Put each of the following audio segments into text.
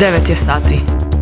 9 je sati.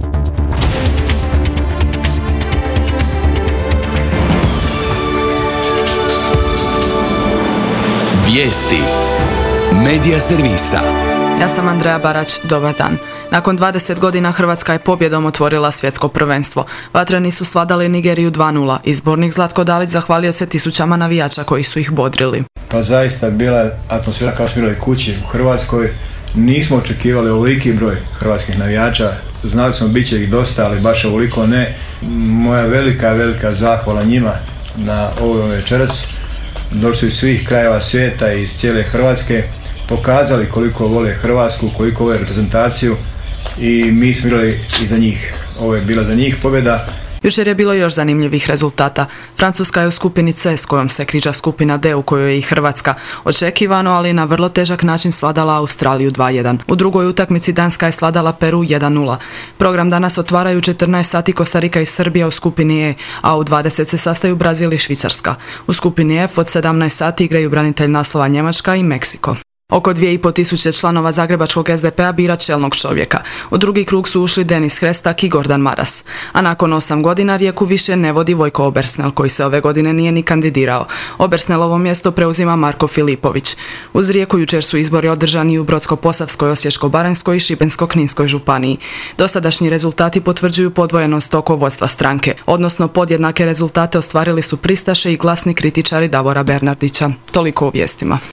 Vijesti Medija servisa. Ja sam Andreja Barać, dobar dan. Nakon 20 godina Hrvatska je pobjedom otvorila svjetsko prvenstvo. Vatreni su svladali Nigeriju 2:0. Izbornik Zlatko Dalić zahvalio se tisućama navijača koji su ih bodrili. Pa zaista bila atmosfera kao smo bili kući u Hrvatskoj. Nismo očekivali ovoliki broj hrvatskih navijača. Znali smo bit će ih dosta, ali baš ovoliko ne. Moja velika zahvala njima na ovoj večeras. Došli su iz svih krajeva svijeta i iz cijele Hrvatske, pokazali koliko vole Hrvatsku, koliko vole reprezentaciju i mi smo igrali i za njih. Ovo je bila za njih pobjeda. Jučer je bilo još zanimljivih rezultata. Francuska je u skupini C s kojom se križa skupina D u kojoj je i Hrvatska. Očekivano, ali na vrlo težak način svladala Australiju 2:1. U drugoj utakmici Danska je svladala Peru 1:0. Program danas otvaraju 14 sati Kostarika i Srbija u skupini E, a u 20 se sastaju Brazil i Švicarska. U skupini F od 17 sati igraju branitelj naslova Njemačka i Meksiko. Oko 2500 članova zagrebačkog SDP-a bira čelnog čovjeka. U drugi krug su ušli Denis Hrestak i Gordan Maras. A nakon 8 godina Rijeku više ne vodi Vojko Obersnel, koji se ove godine nije ni kandidirao. Obersnelovo mjesto preuzima Marko Filipović. Uz Rijeku jučer su izbori održani u Brodsko-posavskoj, Osječko-baranjskoj i Šibensko-kninskoj županiji. Dosadašnji rezultati potvrđuju podvojenost oko vodstva stranke, odnosno podjednake rezultate ostvarili su pristaše i glasni kritičari Davora Bernardića. Toliko u vijestima.